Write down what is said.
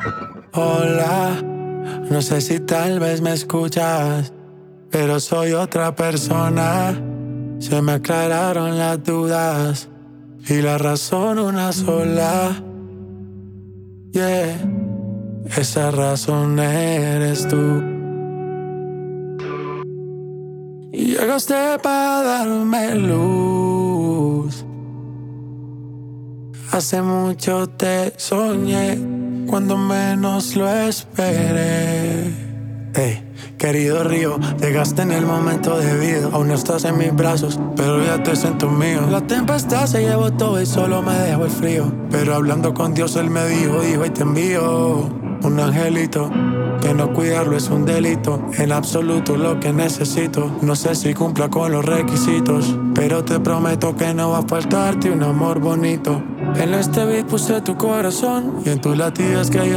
Hola, no sé si tal vez me escuchas, pero soy otra persona. Se me aclararon las dudas y la razón una sola. Yeah, esa razón eres tú. Y llegaste para darme luz. Hace mucho te soñé, cuando menos lo esperé. Hey, querido río, llegaste en el momento debido. Aún no estás en mis brazos, pero ya te siento mío. La tempestad se llevó todo y solo me dejó el frío. Pero hablando con Dios él me dijo, hijo, y te envío un angelito. Que no cuidarlo es un delito. En absoluto lo que necesito. No sé si cumpla con los requisitos, pero te prometo que no va a faltarte un amor bonito. En este beat puse tu corazón y en tus latidas que hay